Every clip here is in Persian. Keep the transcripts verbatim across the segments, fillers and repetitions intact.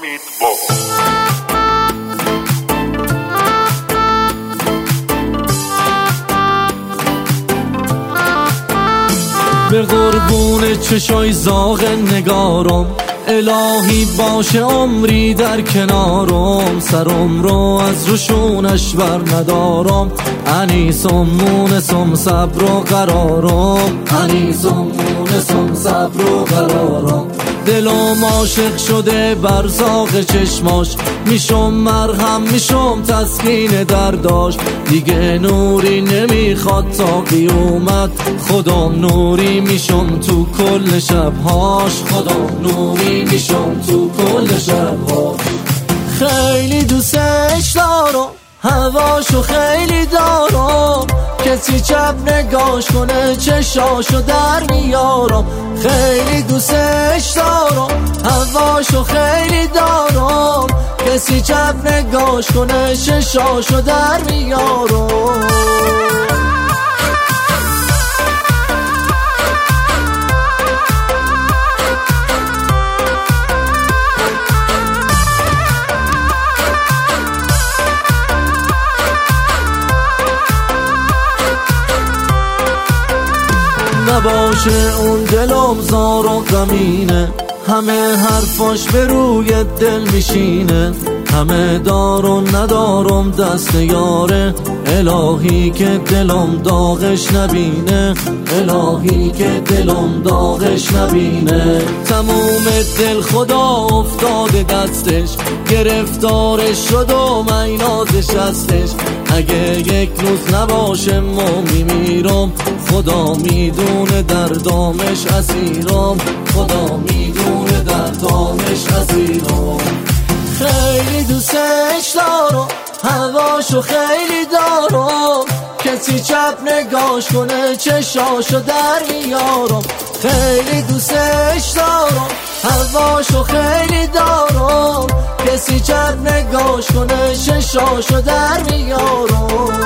حمید بابا. به قربون چشای زاغ نگارم، الهی باشه عمری در کنارم. سرم رو از روشونش بر ندارم، انیسم مونسم صبر و قرارم. انیسم مونسم صبر و قرارم. دلم عاشق شده بر زاغ چشماش، میشم مرهم میشم تسکین درداش. دیگه نوری نمیخواد تا قیامت، خودم نوری میشم تو کل شبهاش. خودم نوری میشم تو کل شبهاش. خیلی دوستش دارم، هواشو خیلی دارم، کسی چپ نگاش کنه چشاشو در میارم. خیلی دوستش دارم، هواشو خیلی دارم، کسی چپ نگاش کنه چشاشو در میارم. نباشه اون دلم زار و غمینه، همه حرفاش به روی دل میشینه. همه دار و ندارم دست یاره، الهی که دلم داغش نبینه. الهی که دلم داغش نبینه. تموم دل خدا افتاده دستش، گرفتارش شد و مینازش هستش. اگه یک روز نباشه ما میمیرم، خدا میدونه دردامش اسیرم. خدا میدونه دردامش اسیرم. خیلی دوستش دارم، هواشو خیلی دارم، کسی چپ نگاش کنه چشاشو در میارم. خیلی دوستش دارم، هواشو خیلی دارم، کسی چپ نگاش کنه چشاشو در میارم.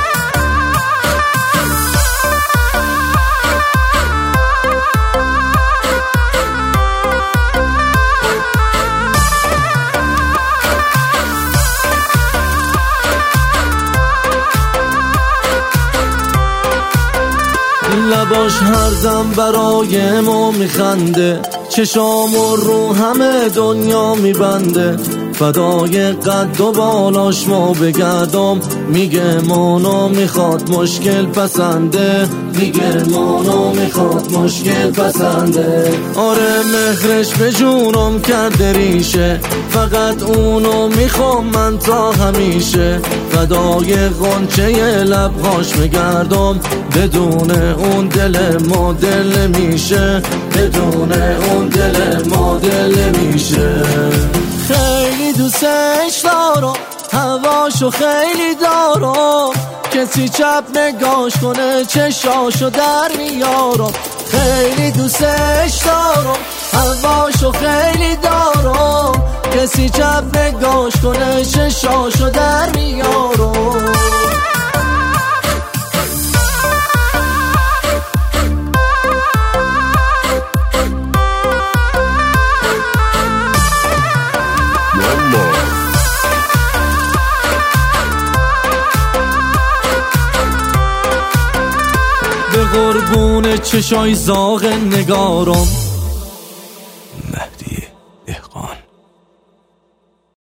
لباش هر دم برای ما میخنده، چشام و رو همه دنیا میبنده. فدای قد و بالاش ما بگردم، میگه مانو میخواد مشکل پسنده. میگه مانو میخواد مشکل پسنده. آره مهرش به جونم کرده ریشه، فقط اونو میخوام من تا همیشه. فدای غنچه لبهاش میگردم، بدون اون دل ما دل نمیشه. بدون اون دل ما دل نمیشه. خیلی دوستش دارم، هواشو خیلی دارم، کسی چپ نگاش کنه چشاشو در میارم. خیلی دوستش دارم، هواشو خیلی دارم، کسی چپ نگاش کنه چشاشو در میارم. به قربون چشای زاغ نگارم،